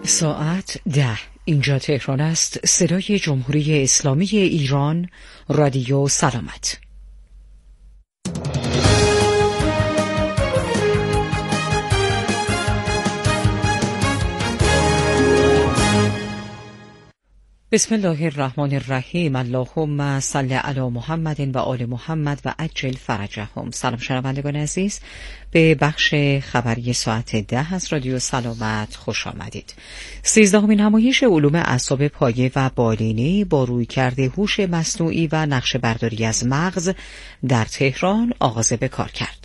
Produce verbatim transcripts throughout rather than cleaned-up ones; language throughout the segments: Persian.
ساعت ده. اینجا تهران است. صدای جمهوری اسلامی ایران. رادیو سلامت. بسم الله الرحمن الرحیم. اللهم صل علی محمد و آل محمد و عجل فرجهم. سلام شنوندگان عزیز، به بخش خبری ساعت ده از رادیو سلامت خوش آمدید. سیزدهمین نمایش علوم اعصاب پایه و بالینی با رویکرد هوش مصنوعی و نقشه برداری از مغز در تهران آغاز به کار کرد.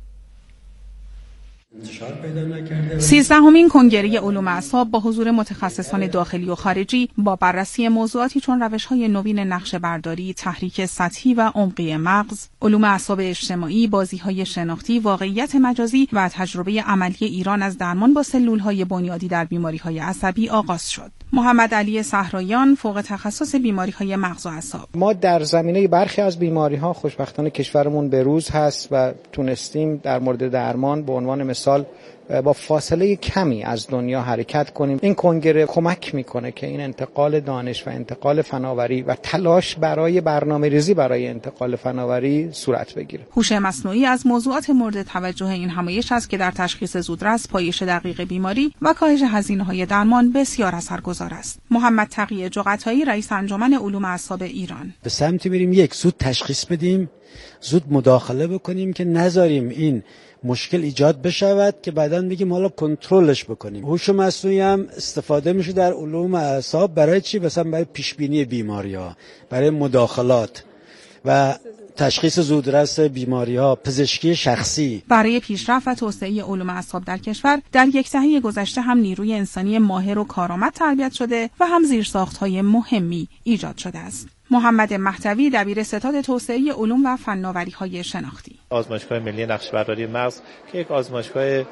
سیزدهمین کنگره علوم اعصاب با حضور متخصصان داخلی و خارجی با بررسی موضوعاتی چون روش‌های نوین نقشه برداری، تحریک سطحی و عمقی مغز، علوم اعصاب اجتماعی، بازی‌های شناختی، واقعیت مجازی و تجربه عملی ایران از درمان با سلول‌های بنیادی در بیماری‌های عصبی آغاز شد. محمد علی صحرایان، فوق تخصص بیماری‌های مغز و اعصاب: ما در زمینه برخی از بیماری‌ها خوشبختانه کشورمون به روز هست و تونستیم در مورد درمان به عنوان مثال با فاصله کمی از دنیا حرکت کنیم. این کنگره کمک میکنه که این انتقال دانش و انتقال فناوری و تلاش برای برنامه‌ریزی برای انتقال فناوری صورت بگیره. هوش مصنوعی از موضوعات مورد توجه این همایش است که در تشخیص زودرس، پایش دقیق بیماری و کاهش هزینه‌های درمان بسیار اثرگذار است. محمد تقی جغتایی، رئیس انجمن علوم اعصاب ایران: به سمتی بریم یک زود تشخیص بدیم، زود مداخله بکنیم که نذاریم این مشکل ایجاد بشود که بعداً بگیم حالا کنترلش بکنیم. هوش مصنوعی هم استفاده میشه در علوم اعصاب برای چی؟ مثلا برای پیش بینی بیماری‌ها، برای مداخلات و تشخیص زودرس بیماری‌ها، پزشکی شخصی. برای پیشرفت و توسعه علوم اعصاب در کشور در یک دهه گذشته هم نیروی انسانی ماهر و کارآمد تربیت شده و هم زیرساخت‌های مهمی ایجاد شده است. محمد مهدوی، دبیر ستاد توسعه علوم و فناوری‌های شناختی: آزمایشگاه ملی نقشه‌برداری مغز که یک آزمایشگاه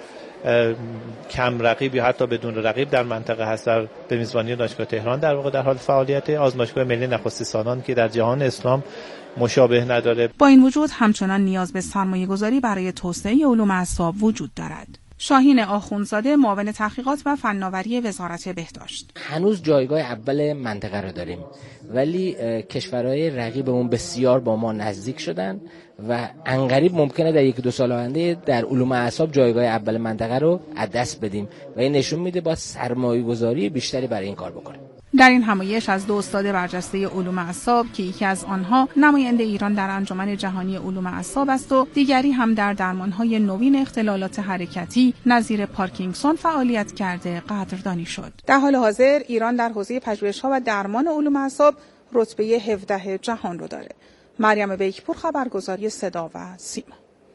کم رقیب یا حتی بدون رقیب در منطقه هست، در به میزبانی دانشگاه تهران در واقع در حال فعالیت. آزمایشگاه ملی نخست سالان که در جهان اسلام مشابه نداره. با این وجود همچنان نیاز به سرمایه‌گذاری برای توسعه علوم اعصاب وجود دارد. شاهین آخوندزاده، معاون تحقیقات و فناوری وزارت بهداشت: هنوز جایگاه اول منطقه رو داریم، ولی کشورهای رقیبمون بسیار با ما نزدیک شدن و عنقریب ممکنه در یک دو سال آینده در علوم اعصاب جایگاه اول منطقه رو از دست بدیم و این نشون میده با سرمایه‌گذاری بیشتری برای این کار بکنیم. در این همایش از دو استاد برجسته علوم اعصاب که یکی از آنها نماینده ایران در انجمن جهانی علوم اعصاب است و دیگری هم در درمان‌های نوین اختلالات حرکتی نظیر پارکینسون فعالیت کرده قدردانی شد. در حال حاضر ایران در حوزه پژوهش‌ها و درمان علوم اعصاب رتبه هفدهم جهان رو داره. مریم بیکپور، خبرگزاری صدا و سیما.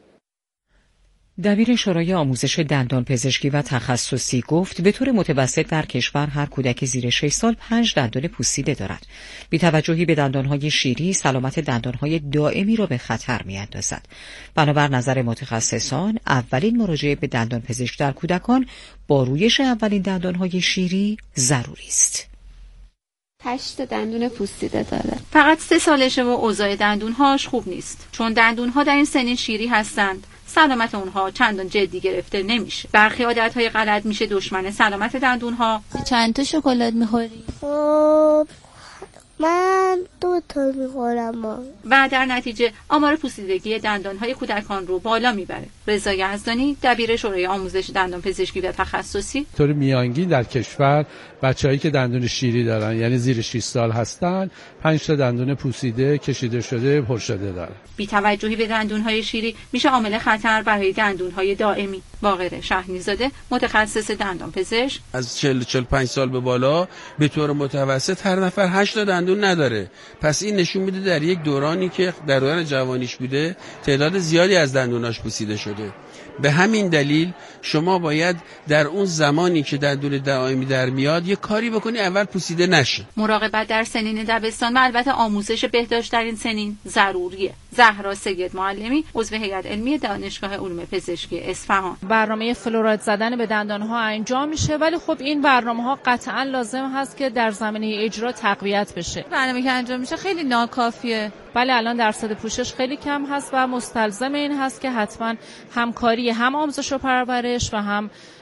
دبیر شورای آموزش دندان پزشکی و تخصصی گفت به طور متوسط در کشور هر کودک زیر شش سال پنج دندان پوسیده دارد. بی توجهی به دندانهای شیری سلامت دندانهای دائمی را به خطر می‌اندازد. بنابر نظر متخصصان اولین مراجعه به دندان پزشک در کودکان با رویش اولین دندانهای شیری ضروری است. هشت دندون پوسیده داره. فقط سه سالشه و اوضاع دندونهاش خوب نیست، چون دندونها در این سنین شیری هستند. سلامت اونها چندان جدی گرفته نمیشه. برخی عادتهای غلط میشه دشمن سلامت دندونها. چند تا شکلات میخوری؟ خب من دو تا میخورم و در نتیجه آمار پوسیدگی دندانهای کودکان رو بالا میبره. رضا یزدانی، دبیر شورای آموزش دندان پزشکی و تخصصی: طور میانگین در کشور بچه‌هایی که دندون شیری دارن، یعنی زیر شش سال هستن، پنج تا دندون پوسیده، کشیده شده، پر شده دارن. بی توجهی به دندونهای شیری میشه عامل خطر برای دندونهای دائمی. باقر شهنیزاده، متخصص دندان پزشک: از چهل چهل و پنج سال به بالا به طور متوسط هر نفر هشت تا دندون نداره. پس این نشون میده در یک دورانی که در دوران جوانیش بوده تعداد زیادی از دندوناش پوسیده شده. به همین دلیل شما باید در اون زمانی که دندون دائمی در میاد یه کاری بکنی اول پوسیده نشه. مراقبت در سنین دبستان و البته آموزش بهداشت در این سنین ضروریه. زهرا سید معلمی، عضو هیئت علمی دانشگاه علوم پزشکی اصفهان: برنامه فلوراید زدن به دندانها انجام میشه، ولی خب این برنامه‌ها قطعاً لازم هست که در زمینه اجرا تقویت بشه. برنامه‌ای که انجام میشه خیلی ناکافیه. بله، الان درصد پوشش خیلی کم هست و مستلزم این هست که حتما همکاری هم آموزش و پرورش و هم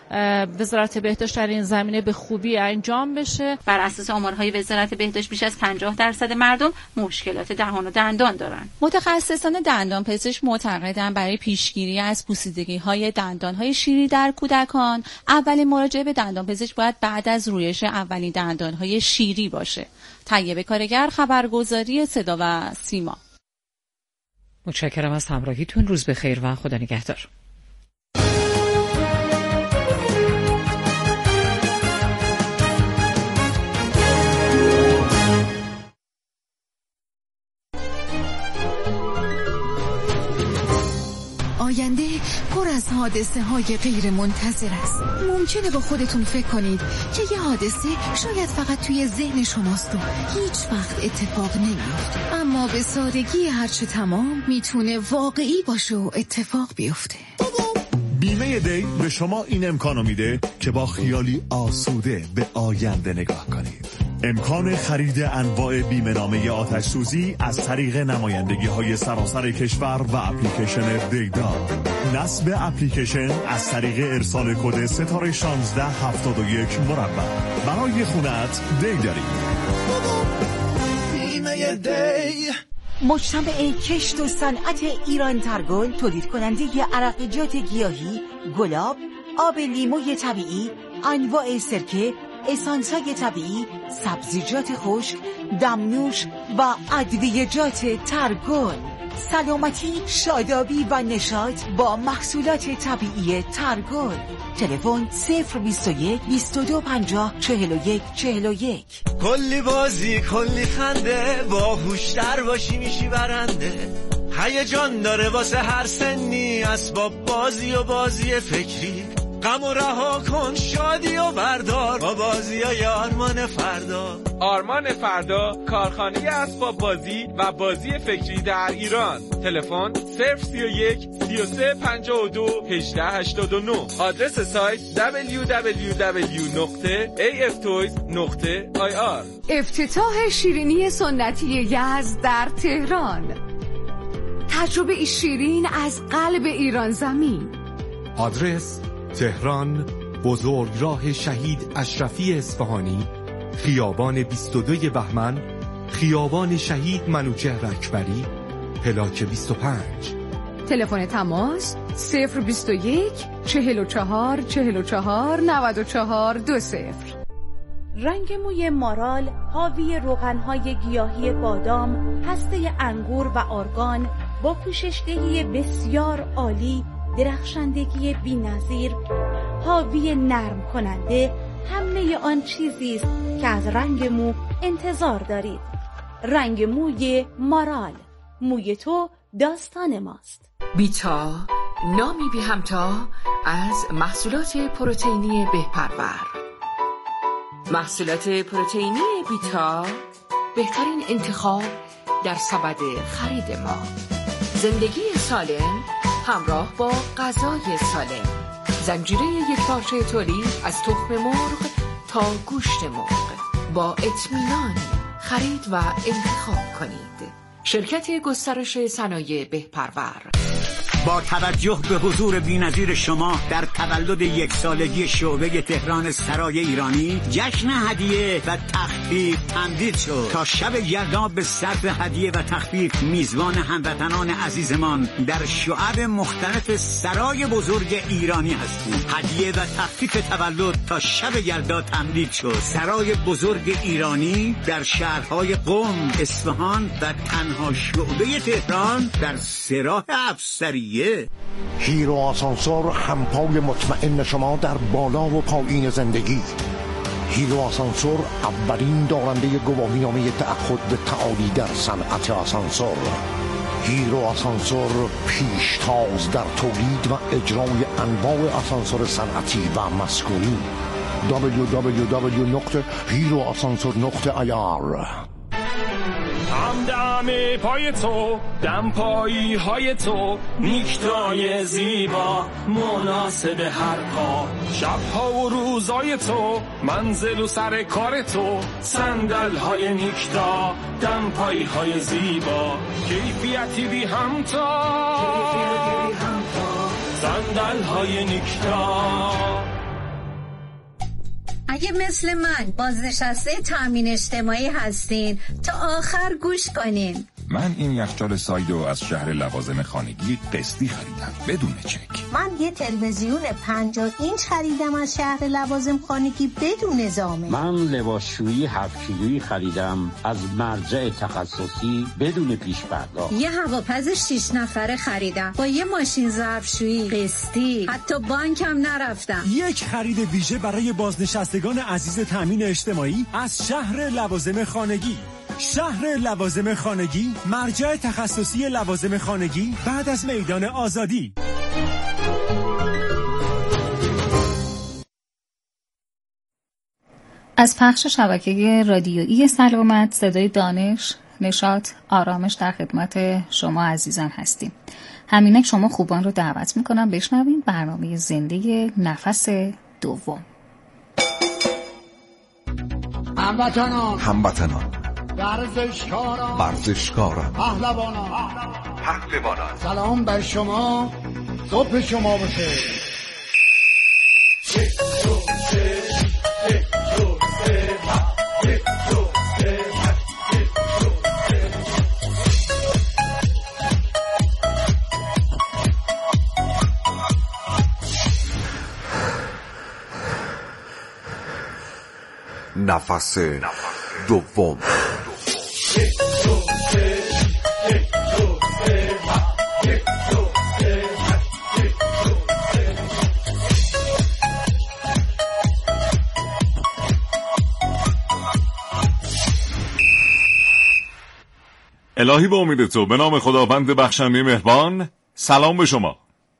وزارت بهداشت در این زمینه به خوبی انجام بشه. بر اساس آمارهای وزارت بهداشت بیش از پنجاه درصد مردم مشکلات دهان و دندان دارند. متخصصان دندان پزشک معتقدند برای پیشگیری از پوسیدگی‌های دندان‌های شیری در کودکان اولین مراجعه به دندان پزشک باید بعد از رویش اولین دندان‌های شیری باشه. طیبه کارگر، خبرگزاری صدا و سیما. متشکرم از همراهیتون. روز بخیر و خدا نگهدار. آینده پر از حادثه های غیر منتظر است. ممکنه با خودتون فکر کنید که یه حادثه شاید فقط توی ذهن شماست و هیچ وقت اتفاق نمیفته، اما به سادگی هرچه تمام میتونه واقعی باشه و اتفاق بیفته. بیمه دی به شما این امکانو میده که با خیالی آسوده به آینده نگاه کنید. امکان خرید انواع بیمه نامه آتش سوزی از طریق نمایندگی های سراسر کشور و اپلیکیشن دیدا. نصب اپلیکیشن از طریق ارسال کد ستاره شانزده هفتاد و یک مربع. برای خونت دی داریم. بیمه دی. مجتمع کشت و صنعت ایران ترگل تولید کننده عرقیات گیاهی، گلاب، آب لیموی طبیعی، انواع سرکه، اسانس‌های طبیعی، سبزیجات خشک، دمنوش و ادویه‌جات ترگل. سلامتی، شادابی و نشاط با محصولات طبیعی ترگل. تلفن صفر بیست و یک بیست و دو پنجاه چهل و یک چهل و یک. کلی بازی کلی خنده، باهوشتر باشی میشی برنده. هیجان داره واسه هر سنی، اسباب بازی و بازی فکری. غم و رها کن شادی و بردار با بازیای آرمان فردا. آرمان فردا کارخانه اسباب بازی و بازی فکری در ایران. تلفن صفر سی و یک سی و سه پنجاه و دو هجده هشتاد و نه. آدرس سایت دبلیو دبلیو دبلیو نقطه ای اف تویز نقطه آی آر. افتتاح شیرینی سنتی یزد در تهران. تجربه شیرین از قلب ایران زمین. آدرس تهران، بزرگراه شهید اشرفی اصفهانی، خیابان بیست و دو بهمن، خیابان شهید منوچهر اکبری، پلاک بیست و پنج. تلفن تماس صفر بیست و یک چهل و چهار چهل و چهار نود و چهار دو صفر. رنگ موی مارال حاوی روغن‌های گیاهی بادام، هسته انگور و آرگان با پوششدهی بسیار عالی، درخشندگی بی‌نظیر، حاوی نرم کننده همه آن چیزی است که از رنگ مو انتظار دارید. رنگ موی مارال، موی تو داستان ماست. بیتا، نامی بی همتا از محصولات پروتئینی بهپرور. محصولات پروتئینی بیتا بهترین انتخاب در سبد خرید ما. زندگی سالم همراه با غذای سالم. زنجیره یک پارچه تولید از تخم مرغ تا گوشت مرغ. با اطمینان خرید و انتخاب کنید. شرکت گسترش صنایع بهپرور. با توجه به حضور بی‌نظیر شما در تولد یک سالگی شعبه تهران سرای ایرانی، جشن هدیه و تخفیف تمدید شد. تا شب یلدا به صرف هدیه و تخفیف میزبان هموطنان عزیزمان در شعب مختلف سرای بزرگ ایرانی هستیم. هدیه و تخفیف تولد تا شب یلدا تمدید شد. سرای بزرگ ایرانی در شهرهای قم، اصفهان و تنها شعبه تهران در سراح افسری. هیرو آسانسور، همپای مطمئن شما در بالا و پایین زندگی. هیرو آسانسور اولین دارنده گواهینامه تعهد به تعالی در صنعت آسانسور. هیرو آسانسور پیشتاز در تولید و اجرای انواع آسانسور صنعتی و مسکونی. دبلیو دبلیو دبلیو نقطه هیرو آسانسور نقطه آی آر. هم دم پای تو، دم پایی های تو، نیکتای زیبا مناسب هر پا. شبها و روزای تو، منزل و سر کار تو، صندل های نیکتا، دم پایی های زیبا، کیفیتی بی همتا، صندل های نیکتا. اگه مثل من بازنشسته تامین اجتماعی هستین تا آخر گوش کنین. من این یخچال سایدو از شهر لوازم خانگی قسطی خریدم بدون چک. من یه تلویزیون پنجاه اینچ خریدم از شهر لوازم خانگی بدون زامن. من لباسشویی هفت کیلویی خریدم از مرجع تخصصی بدون پیش پرداخت. یه هواپز شش نفره خریدم با یه ماشین ظرفشویی قسطی، حتی بانکم نرفتم. یک خرید ویژه برای بازنشستگان عزیز تامین اجتماعی از شهر لوازم خانگی. شهر لوازم خانگی، مرجع تخصصی لوازم خانگی بعد از میدان آزادی. از پخش شبکه رادیویی سلامت، صدای دانش، نشاط، آرامش در خدمت شما عزیزان هستیم. همینک شما خوبان رو دعوت میکنم بشنوید برنامه زنده نفس دوم. هموطنان هموطنان ورزشکاران ورزشکاران پهلوانان پهلوانان سلام بر شما، صبح شما بخیر. نفس دوم. الهی به امید تو، به نام خداوند بخشنده مهربان. سلام به شما.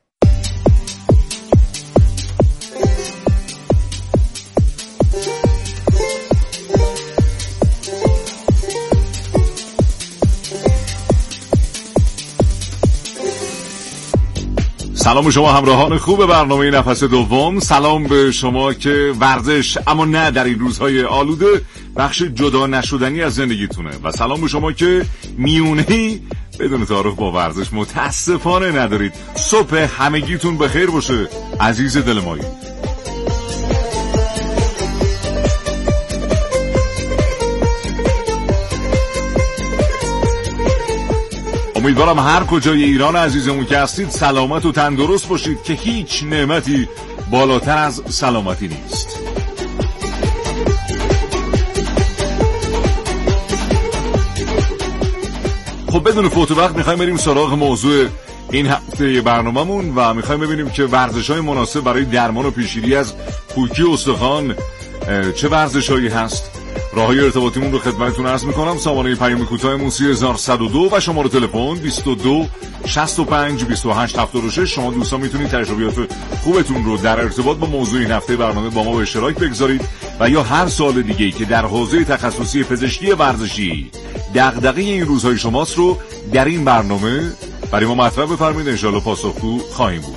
سلام به شما همراهان خوب برنامه نفس دوم. سلام به شما که ورزش اما نه در این روزهای آلوده بخش جدا نشدنی از زندگیتونه، و سلام به شما که میونهی بدون تعارف با ورزش متاسفانه ندارید. صبح همگیتون بخیر باشه عزیز دل مایی. امیدوارم هر کجای ایران عزیزمون که هستید سلامت و تندرست باشید که هیچ نعمتی بالاتر از سلامتی نیست. خب بدون فوت وقت میخوایم بریم سراغ موضوع این هفته برنامه‌مون و میخوایم ببینیم که ورزش‌های مناسب برای درمان و پیشگیری از پوکی استخوان چه ورزش‌هایی هست. راههای ارتباطیمون رو خدمتتون عرض میکنم. سامانه پیام کوتاه سه هزار و صد و دو و شماره تلفن بیست و دو شصت و پنج بیست و هشت هفتاد و شش. شما دوستان میتونید تجربیات خوبتون رو در ارتباط با موضوع این هفته برنامه با ما به اشتراک بگذارید و یا هر سوال دیگه‌ای که در حوزه تخصصی پزشکی ورزشی دغدغه این روزهای شماست رو در این برنامه برای ما مطرح بفرمایید. ان شاءالله پاسخگو خواهیم بود.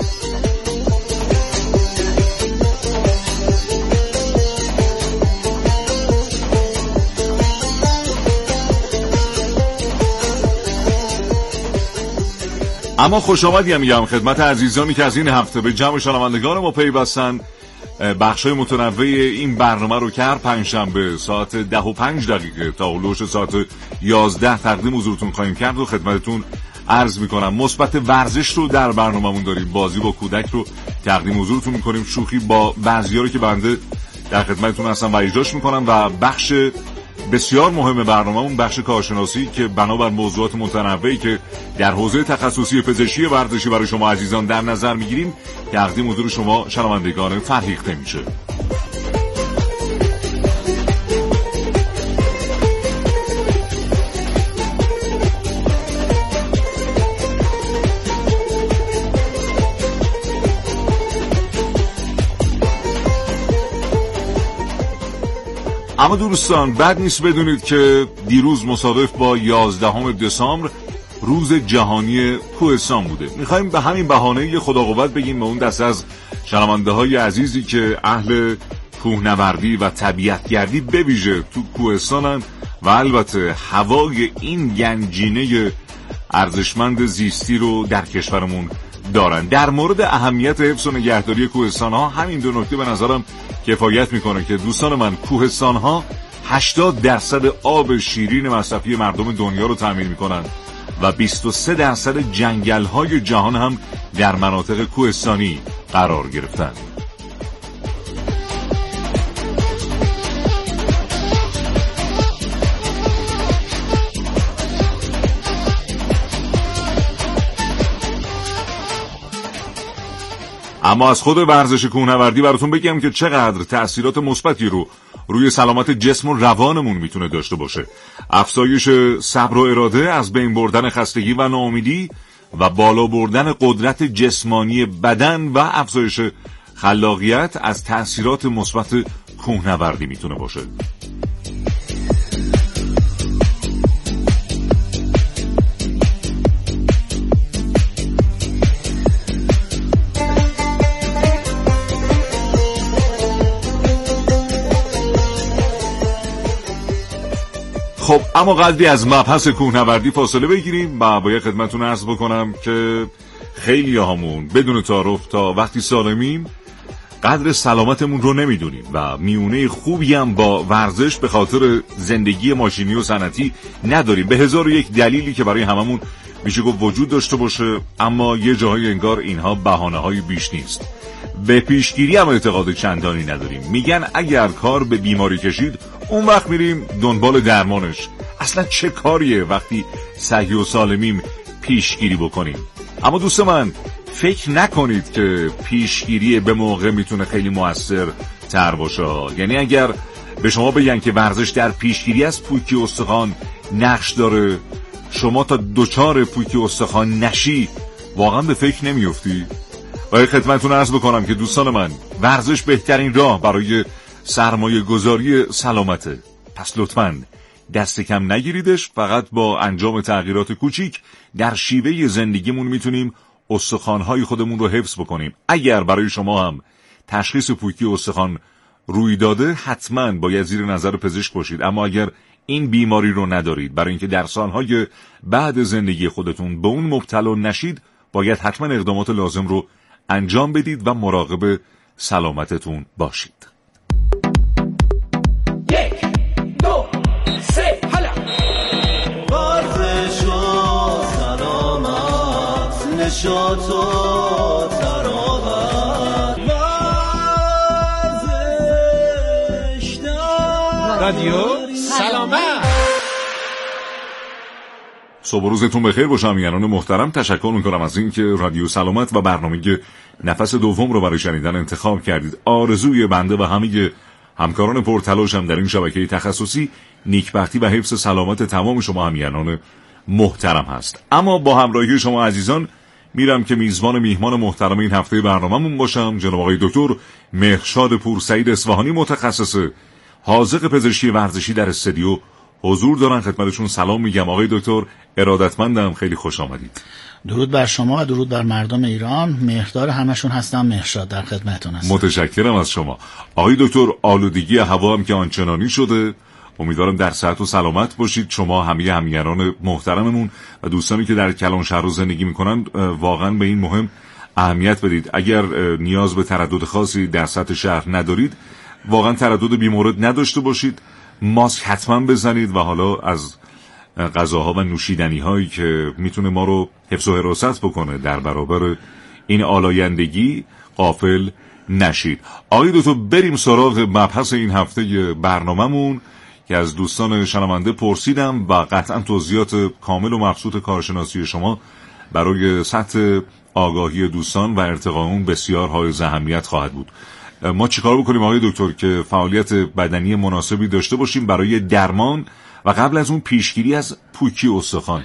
اما خوش آمدیم میگم خدمت عزیزانی که از این هفته به جمع شنوندگان ما پیوستن. بخشای متنوع این برنامه رو که هر پنجشنبه ساعت ده و پنج دقیقه تا هلوش ساعت یازده تقدیم حضورتون خواهیم کرد و خدمتتون عرض میکنم. مثبت ورزش رو در برنامه‌مون داریم، بازی با کودک رو تقدیم حضورتون میکنیم، شوخی با بعضی‌ها رو که بنده در خدمتتون هستم و اجراش میکنم، و بخش بسیار مهم برنامه‌مون بخش کارشناسی که بنابر موضوعات متنوعی که در حوزه تخصصی پزشکی ورزشی برای شما عزیزان در نظر میگیریم تقدیم حضور شما شنوندگان فرهیخته میشه. اما دوستان بد نیست بدونید که دیروز مصادف با یازدهم دسامبر روز جهانی کوهستان بوده. میخوایم به همین بهانه یه خدا قوت بگیم به اون دست از شنونده های عزیزی که اهل کوهنوردی و طبیعتگردی به ویژه تو کوهستانن و البته هوای این گنجینه ارزشمند زیستی رو در کشورمون دارن. در مورد اهمیت حفظ و نگهداری کوهستان‌ها همین دو نکته به نظرم کفایت میکنه که دوستان من، کوهستان‌ها هشتاد درصد آب شیرین مصرفی مردم دنیا رو تامین میکنن و بیست و سه درصد جنگل‌های جهان هم در مناطق کوهستانی قرار گرفتن. اما از خود ورزش کوهنوردی براتون بگم که چقدر تأثیرات مثبتی رو روی سلامت جسم و روانمون میتونه داشته باشه. افزایش صبر و اراده، از بین بردن خستگی و ناامیدی و بالا بردن قدرت جسمانی بدن و افزایش خلاقیت از تأثیرات مثبت کوهنوردی میتونه باشه. خب اما قدری از مبحث کوهنوردی فاصله بگیریم و باید خدمتتون عرض بکنم که خیلی هامون بدون تعارف تا وقتی سالمیم قدر سلامتمون رو نمیدونیم و میونه خوبی هم با ورزش به خاطر زندگی ماشینی و صنعتی نداریم، به هزار و یک دلیلی که برای هممون میشه گفت وجود داشته باشه، اما یه جاهای انگار اینها بهانه‌های بیش نیست. به پیشگیری هم اعتقاد چندانی نداریم. میگن اگر کار به بیماری کشید اون وقت میریم دنبال درمانش. اصلا چه کاریه وقتی صحیح و سالمیم پیشگیری بکنیم؟ اما دوست من فکر نکنید که پیشگیری به موقع میتونه خیلی مؤثر تر باشه. یعنی اگر به شما بگن که ورزش در پیشگیری از پوکی استخوان نقش داره، شما تا دوچار پوکی استخوان نشی واقعا به فکر نمیفتی؟ و خدمتتون عرض بکنم که دوستان من، ورزش بهترین راه برای سرمایه گذاری سلامته. پس لطفاً دست کم نگیریدش. فقط با انجام تغییرات کوچیک در شیوه زندگیمون میتونیم استخوان‌های خودمون رو حفظ بکنیم. اگر برای شما هم تشخیص پوکی استخوان روی داده، حتماً باید زیر نظر پزشک باشید. اما اگر این بیماری رو ندارید، برای اینکه در سالهای بعد زندگی خودتون به اون مبتلا نشید، باید حتماً اقدامات لازم رو انجام بدید و مراقب سلامتتون باشید. یک دو سه حالا ورزش و سلامت، نشاط و تراوت، ورزش در رادیو سلامت. صبح روزتون بخیر باشه امیران محترم. تشکر میکنم از این که رادیو سلامت و برنامه نفس دوم رو برای شنیدن انتخاب کردید. آرزوی بنده و همه همکاران پرتلاشم در این شبکه تخصصی نیکبختی و حفظ سلامت تمام شما همیهنان محترم هست. اما با همراهی شما عزیزان میرم که میزبان میهمان محترم این هفته برنامه‌مون باشم. جناب آقای دکتر مهرشاد پورسعید اصفهانی، متخصص حاذق پزشکی ورزشی در استودیو حضور دارن. خدمتشون سلام میگم. آقای دکتر ارادتمندم، خیلی خوش آمدید. درود بر شما و درود بر مردم ایران. مهردار همشون هستم، مهرشاد در خدمتتون هستم. متشکرم از شما. آقای دکتر، آلودگی هوا هم که آنچنانی شده، امیدوارم در صحت و سلامت باشید. شما همه همیهنان محترممون و دوستانی که در کلانشهر زندگی میکنن واقعا به این مهم اهمیت بدید. اگر نیاز به تردد خاصی در سطح شهر ندارید، واقعا تردد بیمورد نداشته باشید. ماسک حتما بزنید و حالا از غذاها و نوشیدنی هایی که میتونه ما رو حفظ و حراست بکنه در برابر این آلایندگی غافل نشید. آقای دکتر، بریم سراغ مبحث این هفته برنامه‌مون که از دوستان شنونده پرسیدم و قطعا توضیحات کامل و مبسوط کارشناسی شما برای سطح آگاهی دوستان و ارتقاء اون بسیار حائز اهمیت خواهد بود. ما چیکار بکنیم آقای دکتر که فعالیت بدنی مناسبی داشته باشیم برای درمان و قبل از اون پیشگیری از پوکی استخوان؟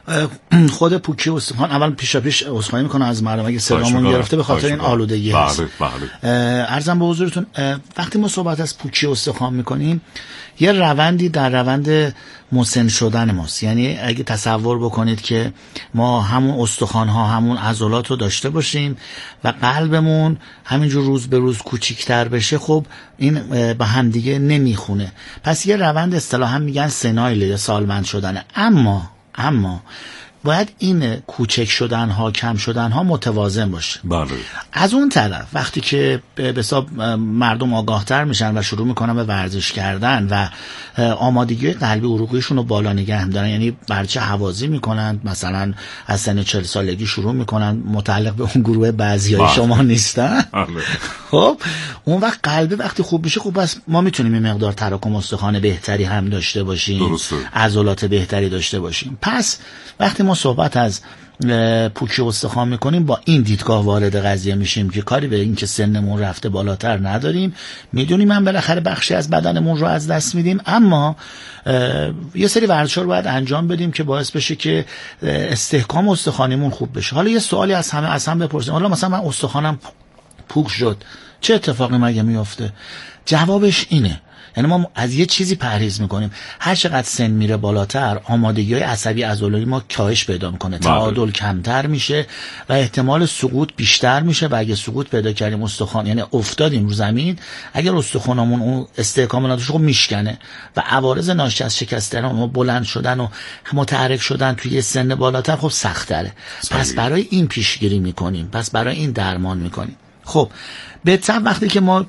خود پوکی استخوان، اول پیشا پیش عذرخواهی میکنم از مردم اگه صدامون گرفته به خاطر این آلودگی هست. بله بله. عرضم به حضورتون، وقتی ما صحبت از پوکی استخوان میکنیم یه روندی در روند مسن شدن ماست. یعنی اگه تصور بکنید که ما همون استخوان ها همون عضلات رو داشته باشیم و قلبمون همینجور روز به روز کوچیکتر بشه، خب این به هم دیگه نمیخونه. پس یه روند اصطلاحا میگن سنایل یا سالمند شدنه. اما اما باید این کوچک شدن ها کم شدن ها متوازن باشه. بله. از اون طرف وقتی که به حساب مردم آگاهتر میشن و شروع میکنن به ورزش کردن و آمادگی قلبی عروقیشون رو بالا نگه میدارن، یعنی برچه هوازی میکنن، مثلا از سن چهل سالگی شروع میکنن، متعلق به اون گروه بعضیای شما نیستن. خب اون وقت قلبی وقتی خوب میشه، خب بس ما میتونیم این مقدار تراکم استخوان بهتری هم داشته باشیم، عضلات بهتری داشته باشیم. پس وقتی ما صحبت از پوکی استخوان میکنیم با این دیدگاه وارد قضیه میشیم که کاری به این که سنمون رفته بالاتر نداریم، میدونیم من بالاخره بخشی از بدنمون رو از دست میدیم، اما یه سری ورزش‌ها رو باید انجام بدیم که باعث بشه که استحکام استخوانیمون خوب بشه. حالا یه سوالی از همه از هم بپرسیم، حالا مثلا من استخوانم پوک شد، چه اتفاقی مگه میفته؟ جوابش اینه، یعنی ما از یه چیزی پرهیز میکنیم، هر چقدر سن میره بالاتر آمادگی های عصبی عضلانی ما کاهش پیدا میکنه، تعادل کمتر میشه و احتمال سقوط بیشتر میشه و اگه سقوط پیدا کردیم استخوان، یعنی افتادیم رو زمین، اگر استخوانمون اون استحکام نداشت خب میشکنه و عوارض ناشی از شکستن و بلند شدن و متحرک شدن توی سن بالاتر خب سخت‌تره. پس برای این پیشگیری میکنیم، پس برای این درمان میکنیم. خب بهتر وقتی که ما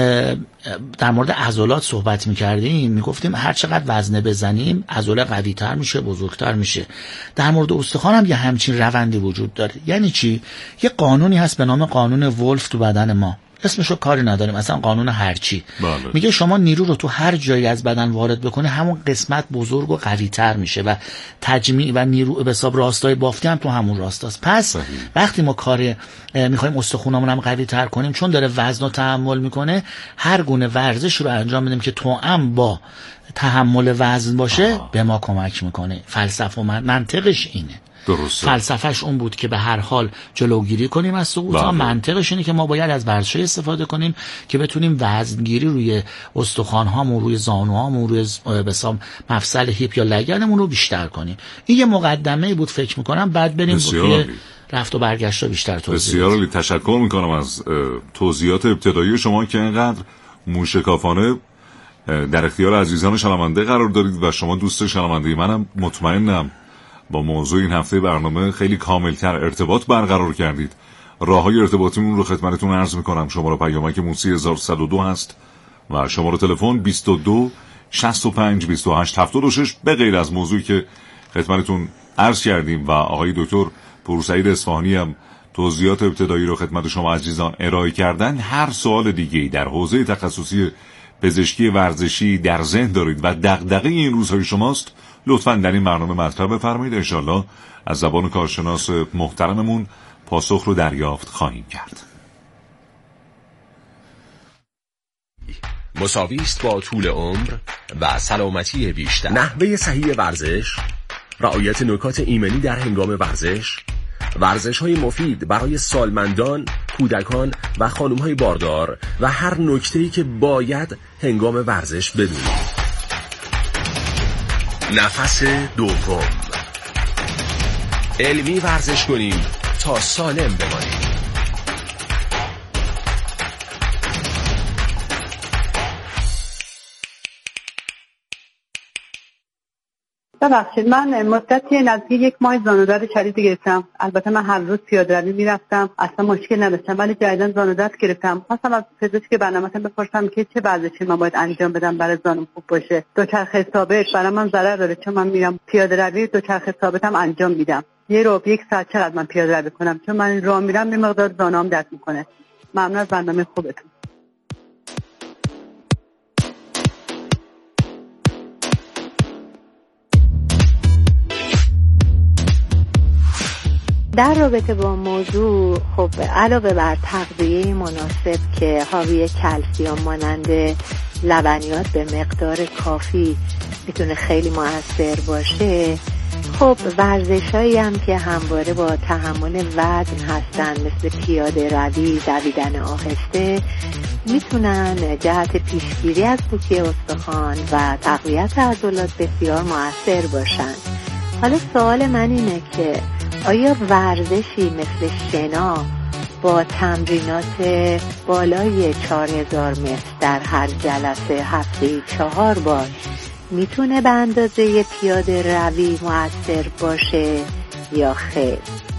در مورد عضلات صحبت میکردیم میگفتیم هر چقدر وزنه بزنیم عضله قوی تر میشه، بزرگتر میشه. در مورد استخوان هم یه همچین روندی وجود داره. یعنی چی؟ یه قانونی هست به نام قانون ولف تو بدن ما، اسمشو کاری نداریم، مثلا قانون هرچی. بله. میگه شما نیرو رو تو هر جایی از بدن وارد بکنه همون قسمت بزرگ و قوی تر میشه و تجمیع و نیرو به حساب راستای بافتی هم تو همون راستاست. پس صحیح. وقتی ما کار میخوایم استخونامون هم قوی تر کنیم، چون داره وزن رو تحمل میکنه، هر گونه ورزش رو انجام بدیم که توأم با تحمل وزن باشه آه. به ما کمک میکنه. فلسفه و منطقش اینه. درسته. فلسفهش اون بود که به هر حال جلوگیری کنیم از سقوط ها. منطقش اینه که ما باید از ورزش‌های استفاده کنیم که بتونیم وزنگیری روی استخوان‌هامون، روی زانوهامون، روی بسام مفصل هیپ یا لگنمون رو بیشتر کنیم. این یه مقدمه بود فکر می‌کنم، بعد بریم روی رفت و برگشت رو بیشتر توضیح بدیم. بسیار عالی، تشکر می‌کنم از توضیحات ابتدایی شما که اینقدر موشکافانه در اختیار عزیزان شنونده قرار دارید و شما دوست شنونده منم مطمئنم با موضوع این هفته برنامه خیلی کاملتر ارتباط برقرار کردید. راههای ارتباطیمون رو خدمتتون عرض میکنم. شماره پیامک موسی هزار و صد و دو هست و شماره تلفن بیست و دو شصت و پنج بیست و هشت هفتاد و شش. به غیر از موضوعی که خدمتتون عرض کردیم و آقای دکتر پورسعید اصفهانی هم توضیحات ابتدایی رو خدمت شما عزیزان ارائه کردن، هر سوال دیگه‌ای در حوزه تخصصی پزشکی ورزشی در ذهن دارید و دغدغه این روزهای شماست، لطفاً در این برنامه مطرح بفرمایید. انشالله از زبان کارشناس محترممون پاسخ رو دریافت خواهیم کرد. مساوی است با طول عمر و سلامتی بیشتر. نحوه صحیح ورزش، رعایت نکات ایمنی در هنگام ورزش، ورزش‌های مفید برای سالمندان، کودکان و خانم‌های باردار و هر نکته‌ای که باید هنگام ورزش بدونید. نفس دوم، علمی ورزش کنیم تا سالم بمانیم. ببخشید، من مدتی نزدیک یک ماه زانودرد شدید گرفتم. البته من هر روز پیاده روی میرفتم، اصلا مشکل نداشتم، ولی جدیدن زانودرد گرفتم. خواستم از پزشک برنامه‌تون بپرسم که چه ورزشی من باید انجام بدم برای زانوم خوب باشه. دوچرخه ثابت برای من ضرر داره، چون من میرم پیاده روی دوچرخه ثابتم انجام میدم. یه رو یک ساعت چقدر من پیاده روی کنم؟ چون من راه میرم یه مقدار زانوام درد میکنه. ممنون از برنامه خوبتون. در رابطه با موضوع، خب علاوه بر تغذیه مناسب که حاوی کلسیم مانند لبنیات به مقدار کافی میتونه خیلی مؤثر باشه، خب ورزشایی هم که همواره با تحمل وزن هستن مثل پیاده روی، دویدن آهسته میتونن جهت پیشگیری از پوکی استخوان و تقویت عضلات بسیار مؤثر باشن. حالا سوال من اینه که آیا ورزشی مثل شنا با تمرینات بالای چهار هزار متر در هر جلسه هفته چهار بار میتونه به اندازه پیاده روی مؤثر باشه یا خیر؟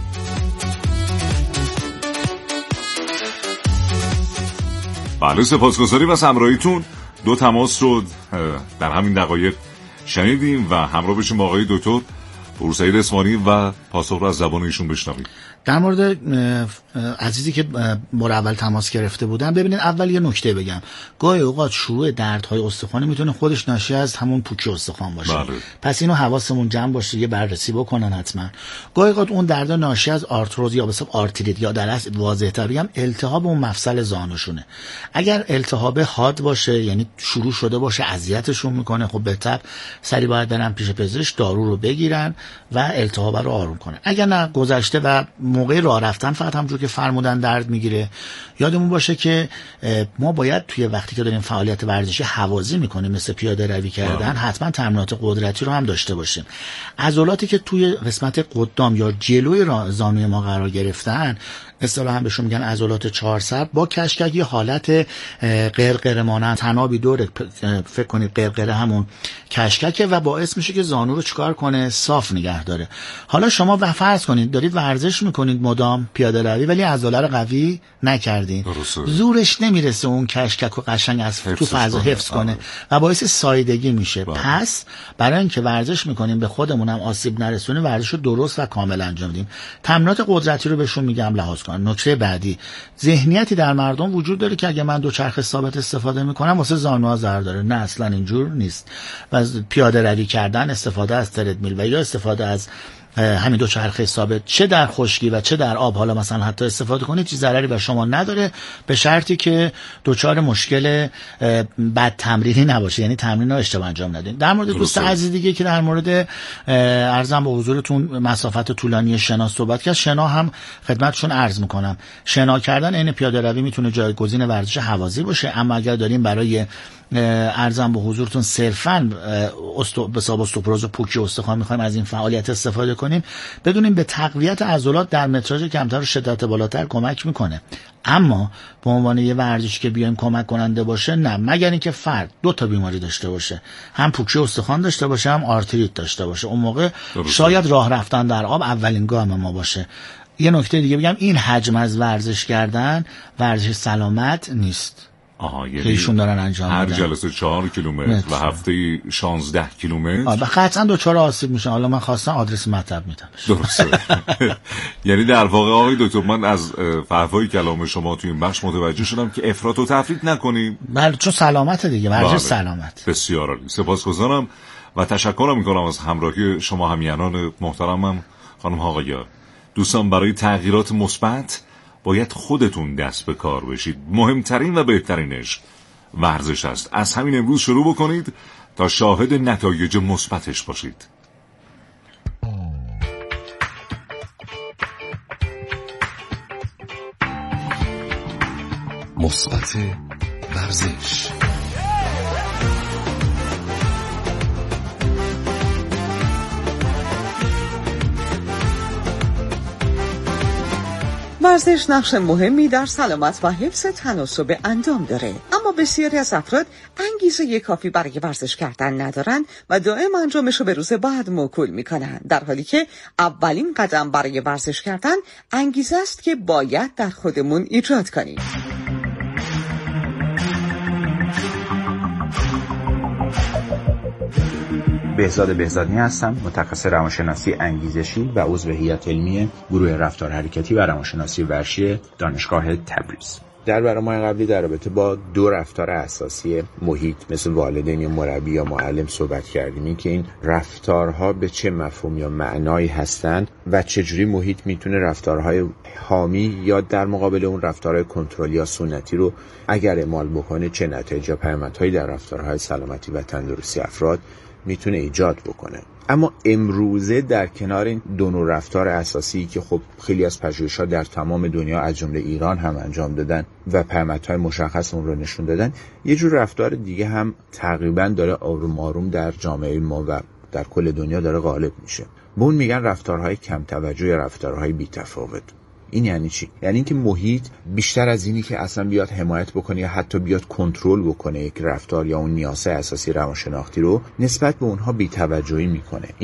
بله، سپاسگزاریم از همراهیتون. دو تماس رو در همین دقایق شنیدیم و همراه بشیم با آقای دکتر پورسعید اسمانی و پاسخ رو از زبان ایشون بشنویم. در مورد عزیزی که بار اول تماس گرفته بودن، ببینید اول یه نکته بگم. گاهی اوقات شروع دردهای استخوانی میتونه خودش ناشی از همون پوکی استخوان باشه. بله. پس اینو حواسمون جمع باشه، یه بررسی بکنن حتما. گاهی اوقات اون درد ناشی از آرتروز یا مثلا آرتریت یا در اصل واضح‌تر بگم التهاب اون مفصل زانوشونه. اگر التهاب حاد باشه، یعنی شروع شده باشه اذیتشون میکنه، خب بهتر سری باید برن پیش پزشک، دارو رو بگیرن و التهاب رو آروم کنن. اگر نه گذشته و موقع راه رفتن فقط همونجور که فرمودن درد میگیره، یادمون باشه که ما باید توی وقتی که داریم فعالیت ورزشی هوازی میکنیم مثل پیاده روی کردن، حتما تمرینات قدرتی رو هم داشته باشیم. عضلاتی که توی قسمت قدام یا جلوی زانوی ما قرار گرفتن، اصطلاحاً هم بهشون میگن عضلات چهارسر، با کشکک یه حالت قرقره مانند تنابی دور، فکر کنید قرقره همون کشککه و باعث میشه که زانو رو چیکار کنه؟ صاف نگه داره. حالا شما و فرض کنید دارید ورزش میکنید مدام پیاده روی، ولی عضله رو قوی نکردین، زورش نمیرسه اون کشکک رو قشنگ از تو فضا حفظ کنه و باعث سایدگی میشه. با. پس برای اینکه ورزش میکنیم به خودمون هم آسیب نرسونه، ورزش رو درست و کامل انجام بدیم. تمرینات قدرتی رو بهشون میگم لحاظ کنن. نکته بعدی، ذهنیتی در مردم وجود داره که اگه من دوچرخه ثابت استفاده میکنم واسه زانوها ضرر داره. نه، اصلا اینجور نیست. و پیاده روی کردن، استفاده از تردمیل و یا استفاده از همین دو چرخه ثابت، چه در خشکی و چه در آب، حالا مثلا حتی استفاده کنید، چیز ضرری بر شما نداره، به شرطی که دچار مشکل بد تمرینی نباشه، یعنی تمرین رو اشتباه انجام ندید. در مورد دوست عزیز دیگه که در مورد عرضم به حضورتون مسافت طولانی شنا صحبت کرد، شنا هم خدمتشون عرض میکنم. شنا کردن عین پیاده روی میتونه جایگزین ورزش هوازی باشه، اما اگر داریم برای عرضم به حضورتون صرفاً استو به حساب استوپروز و پوکی استخوان میخوایم از این فعالیت استفاده کنیم، بدونیم به تقویت عضلات در متراژ کمتر و شدت بالاتر کمک میکنه. اما به عنوان یه ورزش که بیایم کمک کننده باشه، نه، مگر اینکه فرد دو تا بیماری داشته باشه، هم پوکی استخوان داشته باشه، هم آرتریت داشته باشه. اون موقع شاید راه رفتن در آب اولین گام ما باشه. یه نکته دیگه بگم، این حجم از ورزش کردن ورزش سلامت نیست. آها، یعنی ایشون دارن انجام هر میدن. جلسه چهار کیلومتر و هفته شانزده کیلومتر. آه، قطعا دوچار آسیب میشن. حالا من خواستم آدرس مطلب میدم. درسته. یعنی در واقع آقای دکتر، من از فحوای کلام شما توی این بخش متوجه شدم که افراط و تفریط نکنیم. بله، چون سلامت دیگه، ورزش سلامت. بسیار عالی. سپاسگزارم و تشکر میکنم از همراهی شما همیهنان محترمم. خانم ها آقایان، دوستان، برای تغییرات مثبت باید خودتون دست به کار بشید. مهمترین و بهترینش ورزش است. از همین امروز شروع بکنید تا شاهد نتایج مثبتش باشید. مثبت ورزش. ورزش نقش مهمی در سلامت و حفظ تناسب اندام داره، اما بسیاری از افراد انگیزه کافی برای ورزش کردن ندارن و دائم انجامش رو به روز بعد موکول میکنن، در حالی که اولین قدم برای ورزش کردن انگیزه است که باید در خودمون ایجاد کنیم. بهزاد بهزادنی هستم، متخصص روانشناسی انگیزشی و عضو هیئت علمی گروه رفتار حرکتی و روانشناسی ورزشی دانشگاه تبریز. در برنامه قبلی در رابطه با دو رفتار اساسی محیط مثل والدین یا مربی یا معلم صحبت کردیم، این که این رفتارها به چه مفهوم یا معنایی هستند و چجوری محیط میتونه رفتارهای حامی یا در مقابل اون رفتارهای کنترلی یا سنتی رو اگر اعمال بکنه چه نتایج یا پیامدهایی در رفتارهای سلامتی و تندرستی افراد میتونه ایجاد بکنه. اما امروزه در کنار این دو نوع رفتار اساسی که خب خیلی از پژوهش‌ها در تمام دنیا از جمله ایران هم انجام دادن و پیامدهای مشخص اون رو نشون دادن، یه جور رفتار دیگه هم تقریبا داره آروم آروم در جامعه ما و در کل دنیا داره غالب میشه. به اون میگن رفتارهای کم توجه یا رفتارهای بی‌تفاوت. این یعنی چی؟ یعنی اینکه محیط بیشتر از اینی که اصلا بیاد حمایت بکنه یا حتی بیاد کنترل بکنه یک رفتار یا اون نیاز اساسی روانشناختی رو، نسبت به اونها بی‌توجهی میکنه.